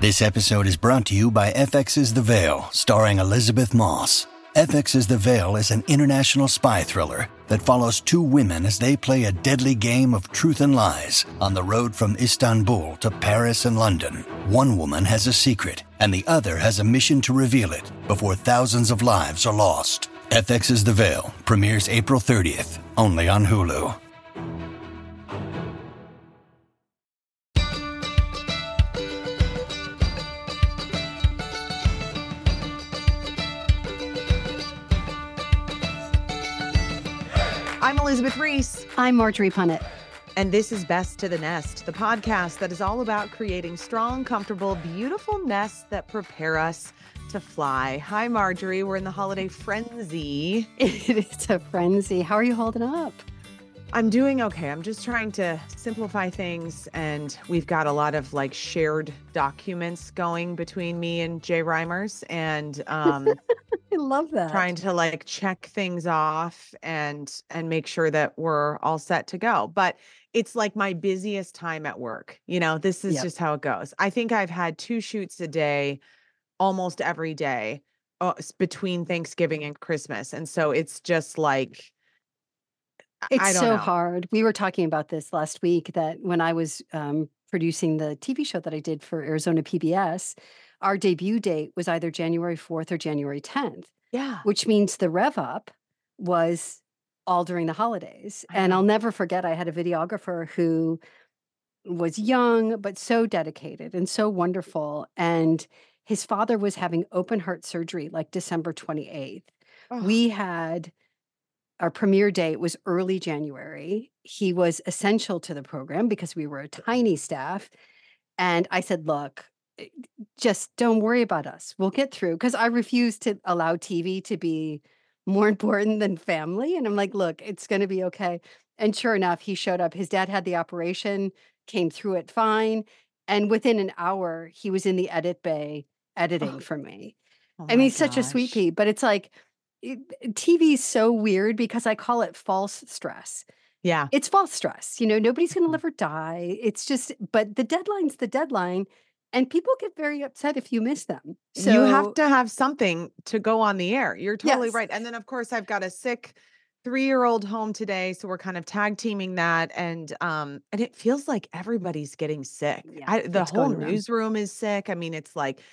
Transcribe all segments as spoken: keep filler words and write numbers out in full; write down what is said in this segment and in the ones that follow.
This episode is brought to you by F X's The Veil, starring Elizabeth Moss. F X's The Veil is an international spy thriller that follows two women as they play a deadly game of truth and lies on the road from Istanbul to Paris and London. One woman has a secret, and the other has a mission to reveal it before thousands of lives are lost. F X's The Veil premieres April thirtieth, only on Hulu. I'm Elizabeth Reese. I'm Marjorie Punnett. And this is Best to the Nest, the podcast that is all about creating strong, comfortable, beautiful nests that prepare us to fly. Hi, Marjorie. We're in the holiday frenzy. It's a frenzy. How are you holding up? I'm doing okay. I'm just trying to simplify things, and we've got a lot of like shared documents going between me and Jay Reimers, and um, I love that. Trying to like check things off and and make sure that we're all set to go. But it's like my busiest time at work. You know, this is Yep. just how it goes. I think I've had two shoots a day almost every day uh, s- between Thanksgiving and Christmas, and so it's just like I It's I don't so know. hard. We were talking about this last week that when I was um, producing the T V show that I did for Arizona P B S, our debut date was either January fourth or January tenth, Yeah, which means the rev up was all during the holidays. I And I'll know. never forget, I had a videographer who was young, but so dedicated and so wonderful. And his father was having open heart surgery like December twenty-eighth. Oh, We had our premiere date was early January. He was essential to the program because we were a tiny staff. And I said, look, eh, just don't worry about us. We'll get through. Because I refuse to allow T V to be more important than family. And I'm like, look, it's going to be okay. And sure enough, he showed up. His dad had the operation, came through it fine. And within an hour, he was in the edit bay editing oh, for me. oh I mean, my he's such a sweet gosh. pea, but it's like it- T V is so weird because I call it false stress. Yeah. It's false stress. You know, nobody's going to Mhm. live or die. It's just, but the deadline's the deadline, and people get very upset if you miss them. You have So, to have something to go on the air. You're totally yes, right. And then, of course, I've got a sick three-year-old home today, so we're kind of tag teaming that, and um, and it feels like everybody's getting sick. yeah, I, the it's whole going around. newsroom is sick. I mean, it's like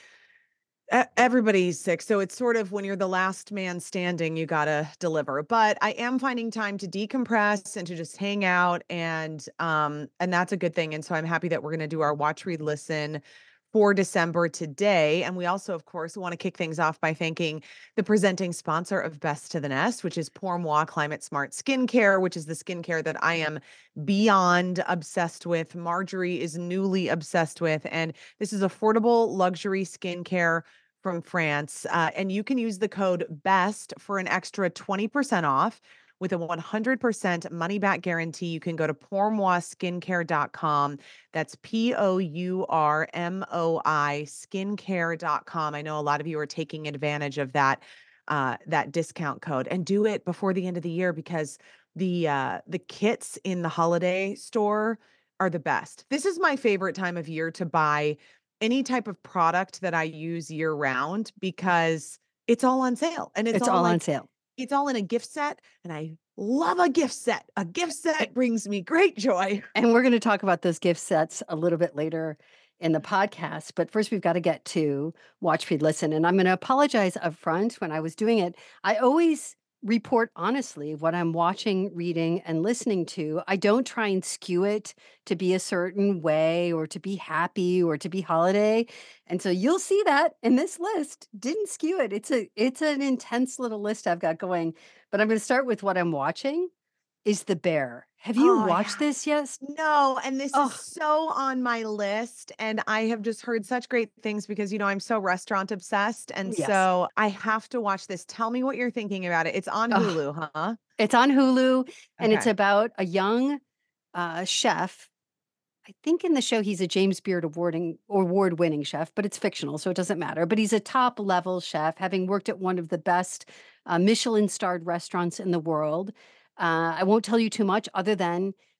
e- everybody's sick. So it's sort of when you're the last man standing, you gotta deliver. But I am finding time to decompress and to just hang out, and um, and that's a good thing. And so I'm happy that we're gonna do our watch, read, listen for December today. And we also, of course, want to kick things off by thanking the presenting sponsor of Best to the Nest, which is Pour Moi Climate Smart Skincare, which is the skincare that I am beyond obsessed with. Marjorie is newly obsessed with. And this is affordable luxury skincare from France. Uh, and you can use the code BEST for an extra twenty percent off with a one hundred percent money back guarantee. You can go to pour moi skincare dot com. That's P O U R M O I skincare dot com. I know a lot of you are taking advantage of that uh, that discount code, and do it before the end of the year because the uh, the kits in the holiday store are the best. This is my favorite time of year to buy any type of product that I use year round because it's all on sale and it's It's all all on like sale. it's all in a gift set, and I love a gift set. A gift set brings me great joy. And we're going to talk about those gift sets a little bit later in the podcast. But first, we've got to get to Watch, Read, Listen. And I'm going to apologize up front. When I was doing it, I always report honestly what I'm watching, reading, and listening to. I don't try and skew it to be a certain way or to be happy or to be holiday. And so you'll see that in this list. Didn't skew it. It's a it's an intense little list I've got going. But I'm going to start with what I'm watching is The Bear. Have you Oh, watched yeah. this yet? No, and this is Oh, so on my list, and I have just heard such great things because, you know, I'm so restaurant obsessed, and yes. so I have to watch this. Tell me what you're thinking about it. It's on Oh, Hulu, huh? it's on Hulu, and it's Okay. about a young uh, chef. I think in the show he's a James Beard awarding award-winning chef, but it's fictional, so it doesn't matter. But he's a top-level chef, having worked at one of the best uh, Michelin-starred restaurants in the world. Uh, I won't tell you too much other than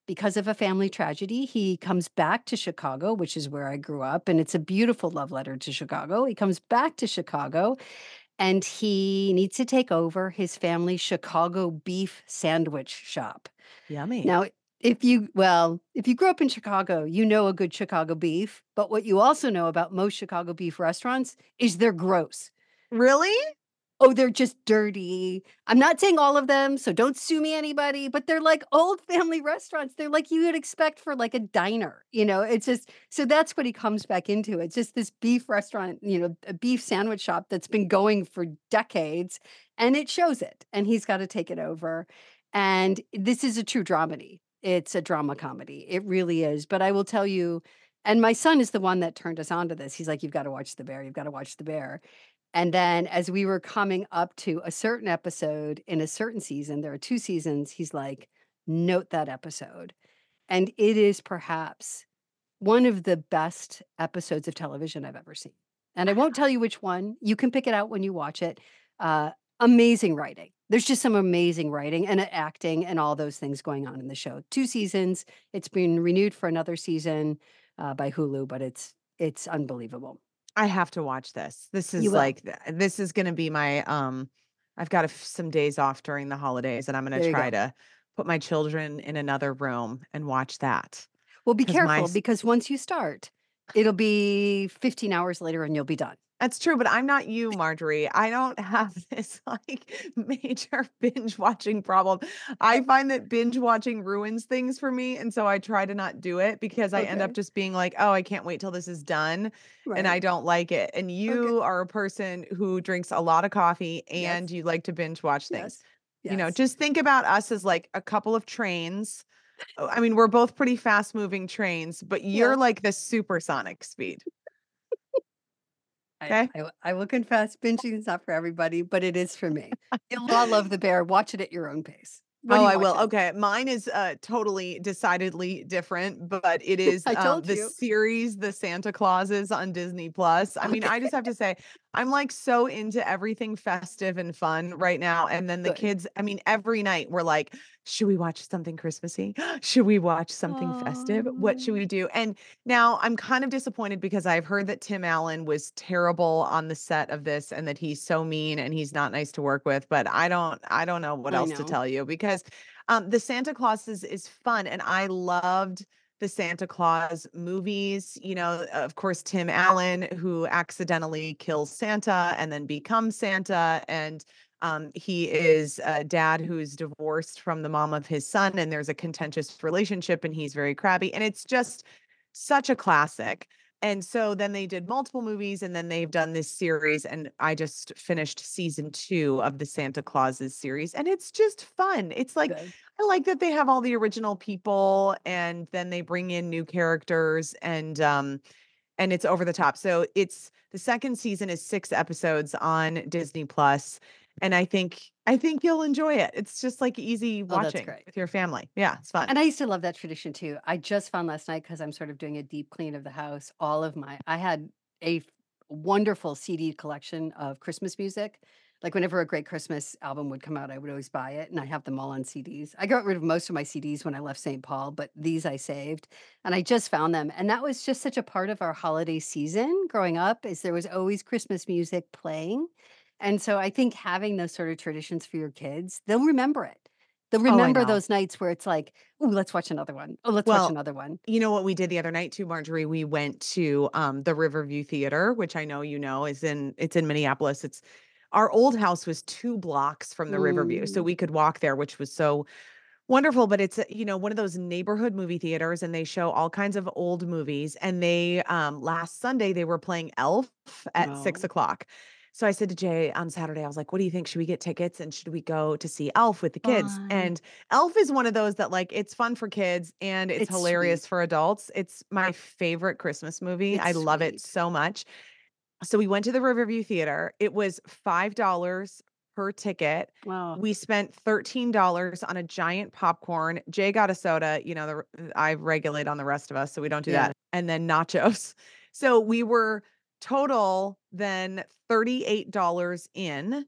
because of a family tragedy, he comes back to Chicago, which is where I grew up, and it's a beautiful love letter to Chicago. He comes back to Chicago and he needs to take over his family's Chicago beef sandwich shop. Yummy. Now, if you, well, if you grew up in Chicago, you know a good Chicago beef, but what you also know about most Chicago beef restaurants is they're gross. Really? Oh, they're just dirty. I'm not saying all of them, so don't sue me, anybody, but they're like old family restaurants. They're like you would expect for like a diner, you know? It's just, so that's what he comes back into. It's just this beef restaurant, you know, a beef sandwich shop that's been going for decades, and it shows it, and he's got to take it over. And this is a true dramedy. It's a drama comedy. It really is. But I will tell you, and my son is the one that turned us on to this. He's like, you've got to watch The Bear. You've got to watch The Bear. And then as we were coming up to a certain episode in a certain season, there are two seasons, he's like, note that episode. And it is perhaps one of the best episodes of television I've ever seen. And I won't tell you which one. You can pick it out when you watch it. Uh, amazing writing. There's just some amazing writing and acting and all those things going on in the show. Two seasons. It's been renewed for another season uh, by Hulu, but it's it's unbelievable. I have to watch this. This You is will. like th- this is going to be my um I've got a f- some days off during the holidays and I'm going There to you try go. to put my children in another room and watch that Well, be cuz my careful s- because once you start, it'll be fifteen hours later and you'll be done. That's true, but I'm not you, Marjorie. I don't have this like major binge watching problem. I find that binge watching ruins things for me. And so I try to not do it because I end up Okay. just being like, oh, I can't wait till this is done. And I Right. don't like it. And Okay. you are a person who drinks a lot of coffee Yes. and you like to binge watch things. Yes. You know, Yes. just think about us as like a couple of trains. Oh, I mean, we're both pretty fast moving trains, but you're Yes. like the supersonic speed. I, Okay. I w- I will confess, binging is not for everybody, but it is for me. You'll all love The Bear. Watch it at your own pace. What are Oh, you I will. watching? Okay. Mine is uh totally decidedly different, but it is I um told the you. series The Santa Clauses on Disney Plus. I mean, Okay. I just have to say I'm like so into everything festive and fun right now. And then the Good. kids, I mean, every night we're like, should we watch something Christmassy? Should we watch something festive? What should Oh, we do? And now I'm kind of disappointed because I've heard that Tim Allen was terrible on the set of this and that he's so mean and he's not nice to work with, but I don't I don't know what I else to know. tell you because um, the Santa Claus is is fun, and I loved the Santa Claus movies. You know, of course, Tim Allen, who accidentally kills Santa and then becomes Santa, and um, he is a dad who's divorced from the mom of his son, and there's a contentious relationship, and he's very crabby, and it's just such a classic. And so then they did multiple movies and then they've done this series. And I just finished season two of the Santa Clauses series. And it's just fun. It's like, Good. I like that they have all the original people and then they bring in new characters and um and it's over the top. So it's the second season is six episodes on Disney Plus. And I think I think you'll enjoy it. It's just like easy Oh, that's watching great. with your family. Yeah, it's fun. And I used to love that tradition too. I just found last night because I'm sort of doing a deep clean of the house. All of my, I had a f- wonderful C D collection of Christmas music. Like whenever a great Christmas album would come out, I would always buy it, and I have them all on C Ds. I got rid of most of my C Ds when I left Saint Paul, but these I saved, and I just found them. And that was just such a part of our holiday season growing up, is there was always Christmas music playing. And so I think having those sort of traditions for your kids, they'll remember it. They'll Oh, I remember know. those nights where it's like, "Ooh, let's watch another one. Oh, let's watch Well, another one." you know what we did the other night too, Marjorie? We went to um the Riverview Theater, which I know you know is in it's in Minneapolis. It's our old house was two blocks from the Riverview, so Mm. we could walk there, which was so wonderful. But it's uh, you know one of those neighborhood movie theaters, and they show all kinds of old movies. And they um last Sunday they were playing Elf at six Oh, o'clock. So I said to Jay on Saturday, I was like, "What do you think? Should we get tickets and should we go to see Elf with the kids?" fun. And Elf is one of those that like it's fun for kids and it's It's sweet. hilarious for adults. It's my favorite Christmas movie. I It's love it sweet. so much. So we went to the Riverview Theater. It was five dollars per ticket. Oh, We spent thirteen dollars on a giant popcorn. Jay got a soda. You know, the, r- I regulate on the rest of us, so we don't do yeah. that. And then nachos. So we were total then thirty-eight dollars in.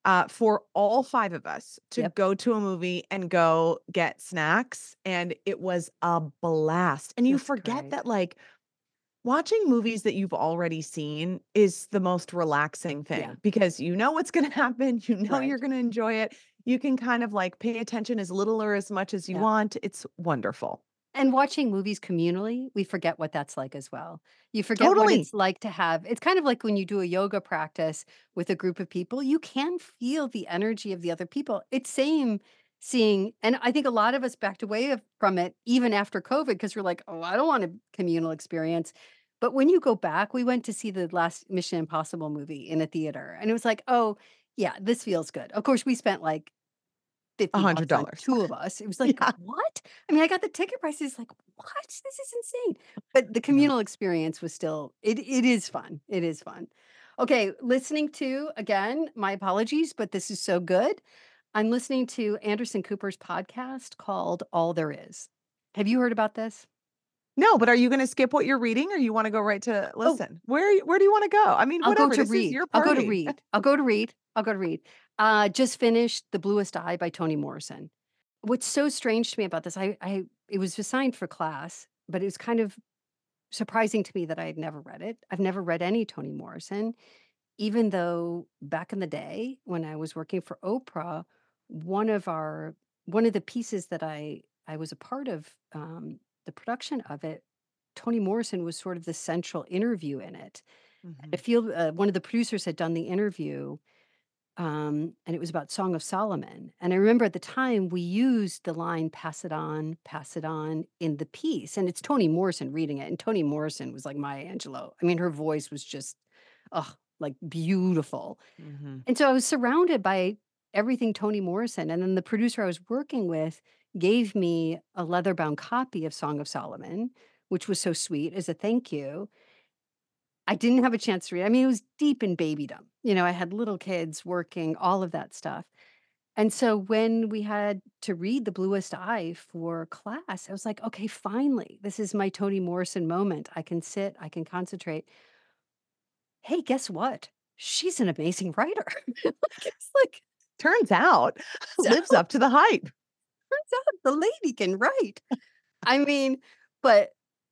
uh, for all five of us to Yep. go to a movie and go get snacks, and it was a blast. And you That's forget great. that, like, watching movies that you've already seen is the most relaxing Yeah. thing because you know what's gonna happen, you know you're Right. gonna enjoy it. You can kind of, like, pay attention as little or as much as you Yeah. want. It's wonderful. And watching movies communally, we forget what that's like as well. You forget what Totally. it's like to have it's kind of like when you do a yoga practice with a group of people, you can feel the energy of the other people. It's same seeing and I think a lot of us backed away of from it even after COVID because 'cause we're like, "Oh, I don't want a communal experience." But when you go back, we went to see the last Mission Impossible movie in a theater, and it was like, "Oh, yeah, this feels good." Of course, we spent like fifty bucks on one hundred dollars. two of us. It was like, Yeah. "What?" I mean, I got the ticket prices like, "What? This is insane." But the Yeah. communal experience was still it it is fun. It is fun. Okay, listening to again, my apologies, but this is so good. I'm listening to Anderson Cooper's podcast called All There Is. Have you heard about this? No, but are you gonna skip what you're reading or you wanna go right to Oh, listen? Where you where do you wanna go? I mean, I'll go whatever, to this is read. your I'll go to party. read. I'll go to read. I'll go to read. Uh, just finished The Bluest Eye by Toni Morrison. What's so strange to me about this, I I it was assigned for class, but it was kind of surprising to me that I had never read it. I've never read any Toni Morrison, even though back in the day when I was working for Oprah, one of our one of the pieces that I I was a part of, um, the production of it, Toni Morrison was sort of the central interview in it. I Mhm. feel uh, one of the producers had done the interview um, and it was about Song of Solomon. And I remember at the time we used the line "pass it on, pass it on" in the piece, and it's Toni Morrison reading it, and Toni Morrison was like Maya Angelou. I mean, her voice was just, ugh, like beautiful. Mhm. And so I was surrounded by everything Toni Morrison, and then the producer I was working with gave me a leather-bound copy of Song of Solomon, which was so sweet as a thank you. I didn't have a chance to read. I mean, it was deep in babydom. You know, I had little kids working, all of that stuff. And so when we had to read The Bluest Eye for class, I was like, okay, finally, this is my Toni Morrison moment. I can sit, I can concentrate. Hey, guess what? She's an amazing writer. Like, it's like, Turns out, so lives up to the hype. turns out the lady can write. I mean, but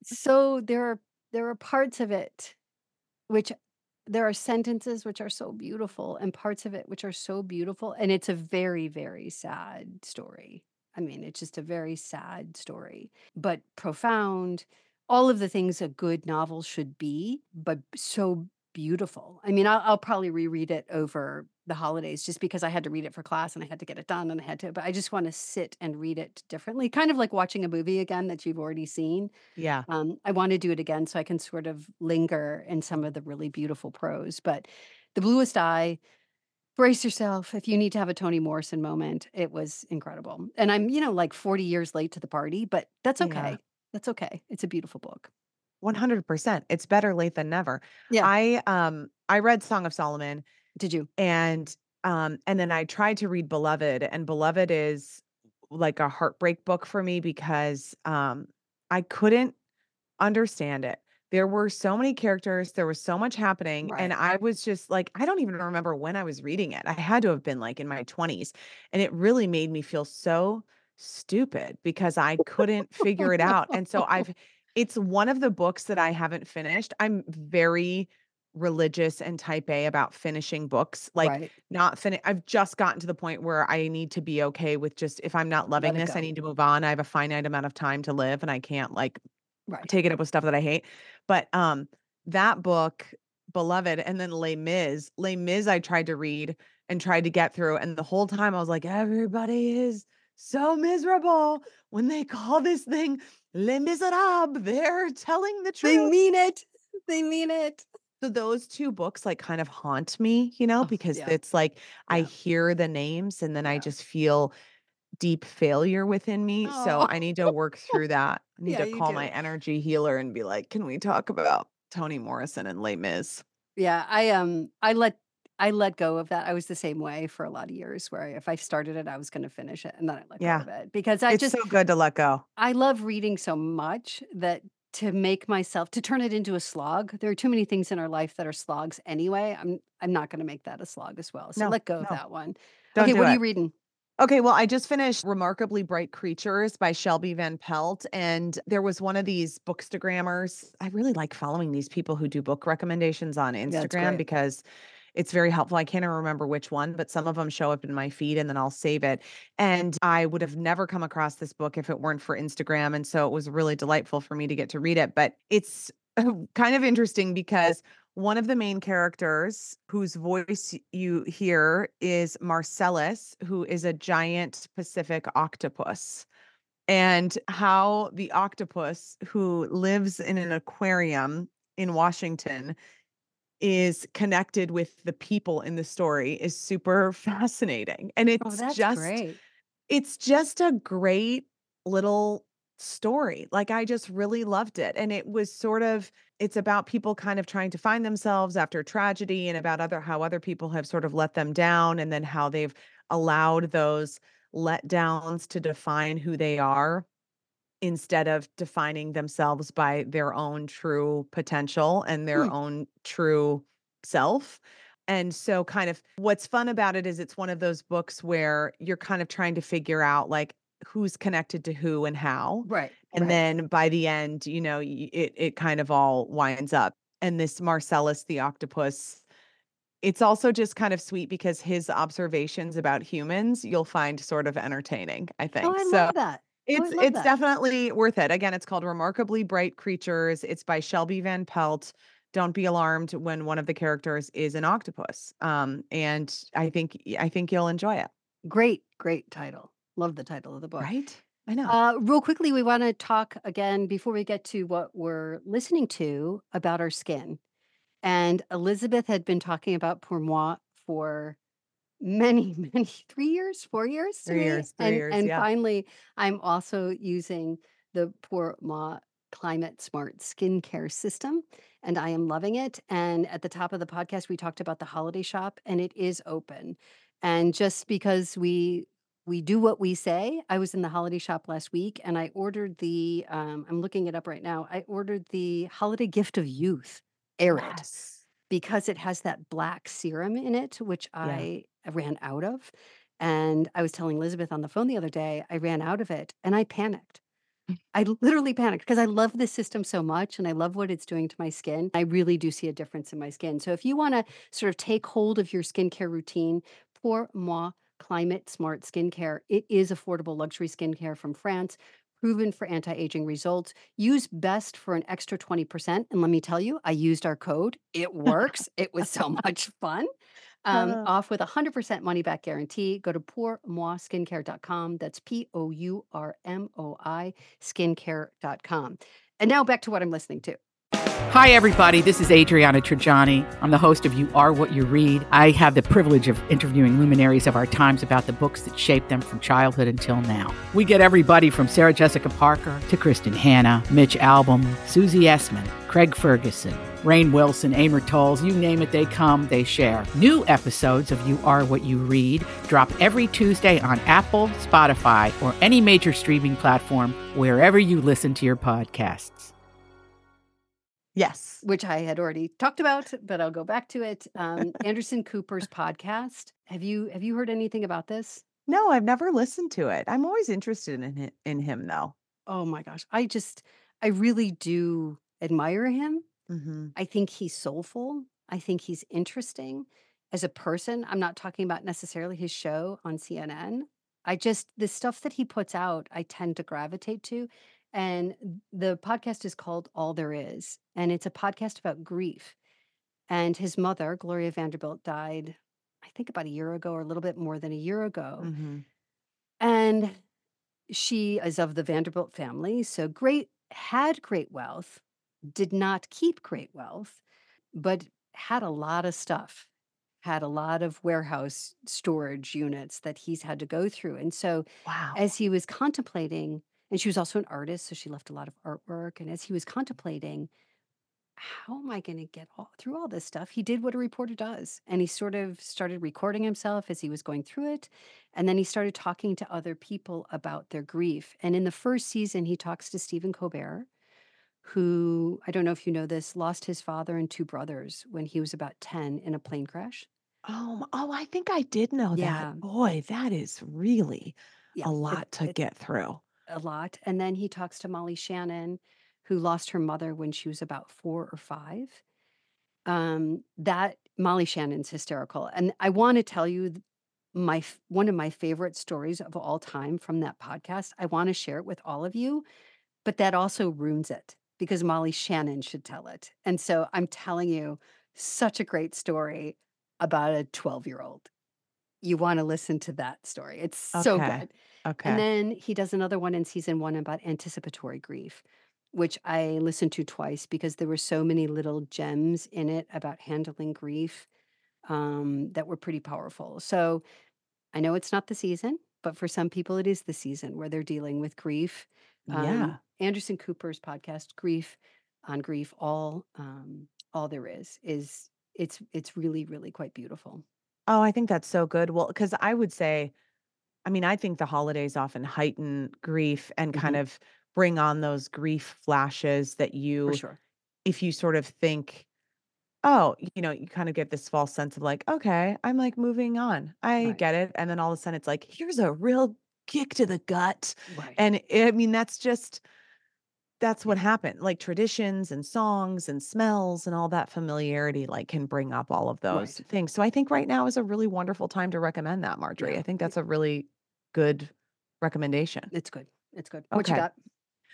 so there are there are parts of it which there are sentences which are so beautiful and parts of it which are so beautiful, and it's a very, very sad story. I mean, it's just a very sad story, but profound. All of the things a good novel should be, but so beautiful. I mean, I'll, I'll probably reread it over the holidays just because I had to read it for class and I had to get it done and I had to, but I just want to sit and read it differently, kind of like watching a movie again that you've already seen. Yeah. um, I wanna do it again so I can sort of linger in some of the really beautiful prose, but The Bluest Eye, brace yourself if you need to have a Toni Morrison moment. It was incredible, and I'm, you know, like forty years late to the party, but that's Yeah. okay. That's okay. It's a beautiful book. one hundred percent. It's better late than never. Yeah. I, um, I read Song of Solomon Did you? and, um, and then I tried to read Beloved, and Beloved is like a heartbreak book for me because, um, I couldn't understand it. There were so many characters, there was so much happening, and Right. I was just like, I don't even remember when I was reading it. I had to have been like in my twenties, and it really made me feel so stupid because I couldn't figure it out. And so I've it's one of the books that I haven't finished. I'm very religious and type A about finishing books. Like Right. not finish I've just gotten to the point where I need to be okay with just if I'm not Let loving it this, I go. need to move on. I have a finite amount of time to live and I can't like Right. take it up with stuff that I hate. But, um, that book, Beloved, and then Les Mis. Les Mis, I tried to read and tried to get through, and the whole time I was like, "Everybody is so miserable when they call this thing Les Misérables. They're telling the They truth." mean it. They mean it. So those two books, like, kind of haunt me, you know, Oh, because yeah. it's like I Yeah. hear the names and then I Yeah. just feel deep failure within me. So Oh, I need to work through that. I need yeah, to you call my do. energy healer and be like, "Can we talk about Toni Morrison and Les Mis?" Yeah, I, um, I let I let go of that. I was the same way for a lot of years where if I started it, I was gonna finish it, and then I let go Yeah, of it because I it's just so good to let go. I love reading so much that to make myself to turn it into a slog. There are too many things in our life that are slogs anyway. I'm I'm not going to make that a slog as well. So No, let go of no, that one. don't Okay, do what are it. you reading? Okay, well, I just finished Remarkably Bright Creatures by Shelby Van Pelt, and there was one of these bookstagrammers. I really like following these people who do book recommendations on Yeah, it's Instagram great. because it's very helpful. I can't even remember which one, but some of them show up in my feed and then I'll save it. And I would have never come across this book if it weren't for Instagram, and so it was really delightful for me to get to read it. But it's kind of interesting because one of the main characters whose voice you hear is Marcellus, who is a giant Pacific octopus. And how the octopus, who lives in an aquarium in Washington, is connected with the people in the story is super fascinating. And Oh, it's that's just great. it's just a great little story. Like, I just really loved it. And it was sort of it's about people kind of trying to find themselves after tragedy, and about other how other people have sort of let them down, and then how they've allowed those letdowns to define who they are instead of defining themselves by their own true potential and their Hmm. own true self. And so, kind of what's fun about it is it's one of those books where you're kind of trying to figure out, like, who's connected to who and how. Right, And right. then by the end, you know, y- it it kind of all winds up. And this Marcellus the octopus, it's also just kind of sweet because his observations about humans you'll find sort of entertaining, I Oh, think. I So love that. Oh, I it's love it's that. definitely worth it. Again, it's called Remarkably Bright Creatures. It's by Shelby Van Pelt. Don't be alarmed when one of the characters is an octopus. Um, and I think I think you'll enjoy it. Great, great title. Love the title of the book. Right? I know. Uh, real quickly, we want to talk again before we get to what we're listening to about our skin. And Elizabeth had been talking about Pour Moi for many, many three years, four years to Three me. years, three And years. and Yeah. finally, I'm also using the Pour Moi Climate Smart skincare system, and I am loving it. And at the top of the podcast, we talked about the holiday shop, and it is open. And just because we we do what we say, I was in the holiday shop last week, and I ordered the. Um, I'm looking it up right now. I ordered the Holiday Gift of Youth Arid Yes. because it has that black serum in it, which Yeah. I ran out of. And I was telling Elizabeth on the phone the other day, I ran out of it and I panicked. I literally panicked because I love this system so much and I love what it's doing to my skin. I really do see a difference in my skin. So if you want to sort of take hold of your skincare routine, Pour Moi Climate Smart Skincare, it is affordable luxury skincare from France, proven for anti-aging results. Use BEST for an extra twenty percent. And let me tell you, I used our code. It works. It was so much fun. Um, Uh, off with a one hundred percent money back guarantee. Go to pour moi skincare dot com. That's P O U R M O I skincare dot com. And now back to what I'm listening to. Hi, everybody. This is Adriana Trajani. I'm the host of You Are What You Read. I have the privilege of interviewing luminaries of our times about the books that shaped them from childhood until now. We get everybody from Sarah Jessica Parker to Kristen Hanna, Mitch Albom, Susie Essman, Craig Ferguson, Rainn Wilson, Amor Tolls, you name it, they come, they share. New episodes of You Are What You Read drop every Tuesday on Apple, Spotify, or any major streaming platform wherever you listen to your podcasts. yes. Which I had already talked about, but I'll go back to it. Um, Anderson Cooper's podcast. Have you have you heard anything about this? No, I've never listened to it. I'm always interested in hi- in him though. Oh my gosh. I just I really do admire him. Hmm. I think he's soulful. I think he's interesting as a person. I'm not talking about necessarily his show on C N N. I just, the stuff that he puts out, I tend to gravitate to. And the podcast is called All There Is, and it's a podcast about grief. And his mother, Gloria Vanderbilt, died, I think about a year ago or a little bit more than a year ago. Hmm. And she is of the Vanderbilt family, so great, had great wealth, did not keep great wealth, but had a lot of stuff, had a lot of warehouse storage units that he's had to go through. And so Wow. as he was contemplating, and she was also an artist, so she left a lot of artwork. And as he was contemplating, how am I going to get all, through all this stuff? He did what a reporter does. And he sort of started recording himself as he was going through it. And then he started talking to other people about their grief. And in the first season, he talks to Stephen Colbert, who, I don't know if you know this, lost his father and two brothers when he was about ten in a plane crash. Oh, m oh, I think I did know that. Yeah. Boy, that is really Yeah. a It, lot to it's get through. a lot. And then he talks to Molly Shannon, who lost her mother when she was about four or five. Um, that Molly Shannon's hysterical. And I want to tell you th- my f- one of my favorite stories of all time from that podcast. I want to share it with all of you, but that also ruins it because Molly Shannon should tell it. And so I'm telling you, such a great story about a twelve year old. You want to listen to that story. It's so Okay. good. And Okay. then he does another one in season one about anticipatory grief, which I listened to twice because there were so many little gems in it about handling grief um, that were pretty powerful. So I know it's not the season, but for some people, it is the season where they're dealing with grief. Um, Yeah. Anderson Cooper's podcast, Grief on Grief, all um, all there is is it's it's really really quite beautiful. Oh, I think that's so good. Well, because I would say, I mean, I think the holidays often heighten grief and kind Hmm. of bring on those grief flashes that For you, sure. if you sort of think, oh, you know, you kind of get this false sense of like, okay, I'm like moving on. I Right. get it. And then all of a sudden it's like, here's a real kick to the gut. Right. And I mean, that's just, that's Yeah. what happened. Like traditions and songs and smells and all that familiarity, like can bring up all of those Right. things. So I think right now is a really wonderful time to recommend that, Marjorie. Yeah. I think y- that's a really good recommendation. It's good. It's good. What you Okay. got?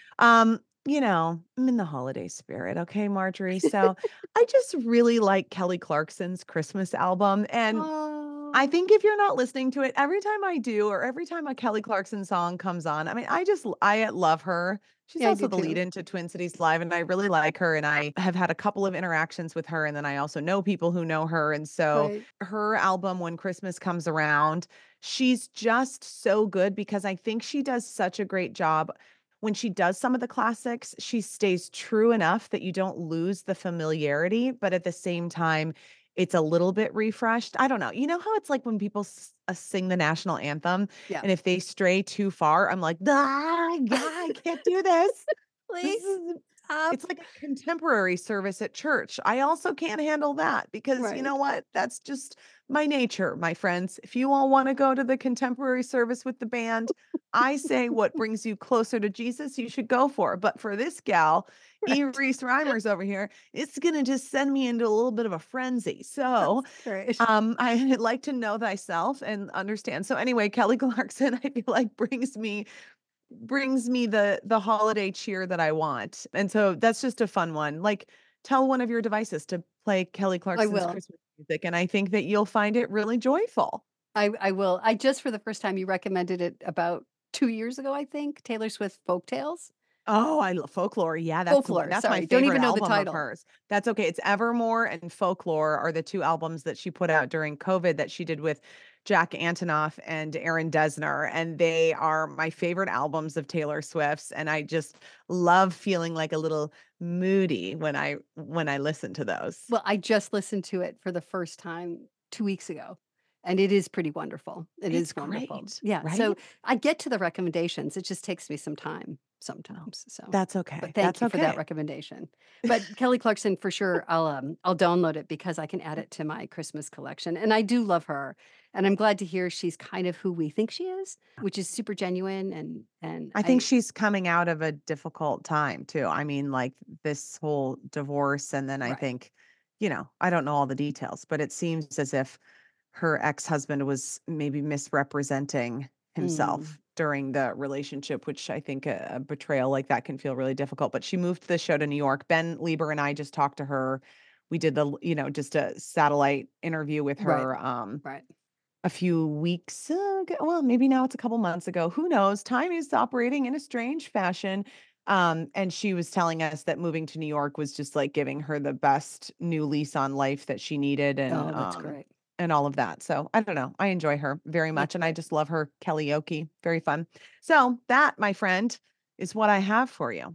Um, you know, I'm in the holiday spirit. Okay, Marjorie. So I just really like Kelly Clarkson's Christmas album. And I Oh, think if you're not listening to it, every time I do, or every time a Kelly Clarkson song comes on, I mean, I just, l- I love her. She's yeah, I also do the lead too. into Twin Cities Live, and I really like her. And I have had a couple of interactions with her. And then I also know people who know her. And so Right. her album, When Christmas Comes Around, she's just so good because I think she does such a great job. When she does some of the classics, she stays true enough that you don't lose the familiarity, but at the same time, it's a little bit refreshed. I don't know. You know how it's like when people s- uh, sing the national anthem, Yeah. and if they stray too far, I'm like, ah, God, I can't do this. This Please is stop. it's like a contemporary service at church. I also can't handle that because you know Right. what? That's just my nature, my friends. If you all want to go to the contemporary service with the band, I say what brings you closer to Jesus, you should go for. But for this gal, E. Right. Reese Reimers over here, it's gonna just send me into a little bit of a frenzy. So That's great. um, I'd like to know thyself and understand. So anyway, Kelly Clarkson, I feel like brings me brings me the the holiday cheer that I want. And so that's just a fun one. Like tell one of your devices to play Kelly I Clarkson's will. Christmas music, and I think that you'll find it really joyful. I I will. I just for the first time you recommended it about two years ago, I think. Taylor Swift Folk Tales? Oh, I love Folklore. Yeah, that's m Folklore, that's my sorry. Don't favorite even know the album of title. hers. That's okay. It's Evermore and Folklore are the two albums that she put out during COVID that she did with Jack Antonoff and Aaron Dessner, and they are my favorite albums of Taylor Swift's, and I just love feeling like a little moody when I when I listen to those. Well, I just listened to it for the first time two weeks ago, and it is pretty wonderful. It It's is wonderful. great, Yeah, so right? I get to the recommendations, it just takes me some time sometimes, so That's but okay. thank That's you for that okay. recommendation. But Kelly Clarkson, for sure, I'll, um, I'll download it because I can add it to my Christmas collection, and I do love her, and I'm glad to hear she's kind of who we think she is, which is super genuine, and and I think I she's coming out of a difficult time too. I mean, like this whole divorce, and then I right. think, you know, I don't know all the details, but it seems as if her ex-husband was maybe misrepresenting Mm, himself during the relationship, which I think a, a betrayal like that can feel really difficult. But she moved the show to New York. Ben Lieber and I just talked to her. We did the, you know, just a satellite interview with right, her. Um, right. a few weeks ago, well, maybe now it's a couple months ago. Who knows? Time is operating in a strange fashion. Um, and she was telling us that moving to New York was just like giving her the best new lease on life that she needed and Oh, that's um great. and all of that. So I don't know. I enjoy her very That's much. And I great. just love her karaoke. Very fun. So that, my friend, is what I have for you.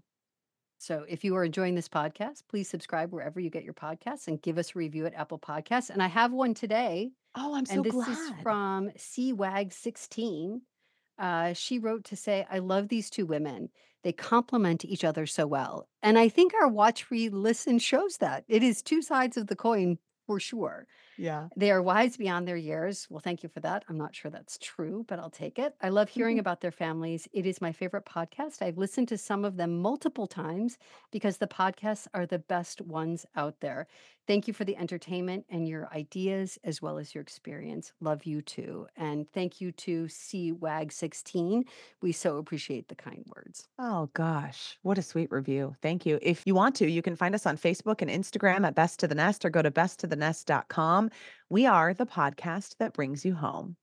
So if you are enjoying this podcast, please subscribe wherever you get your podcasts and give us a review at Apple Podcasts. And I have one today, Oh, I'm and so this is glad. from C WAG sixteen. Uh, she wrote to say, I love these two women. They complement each other so well. And I think our watch, read, listen shows that. It is two sides of the coin for sure. Yeah. They are wise beyond their years. Well, thank you for that. I'm not sure that's true, but I'll take it. I love hearing about their families. It is my favorite podcast. I've listened to some of them multiple times because the podcasts are the best ones out there. Thank you for the entertainment and your ideas as well as your experience. Love you too. And thank you to C WAG sixteen. We so appreciate the kind words. Oh gosh, what a sweet review. Thank you. If you want to, you can find us on Facebook and Instagram at Best to the Nest or go to best to the nest dot com. We are the podcast that brings you home.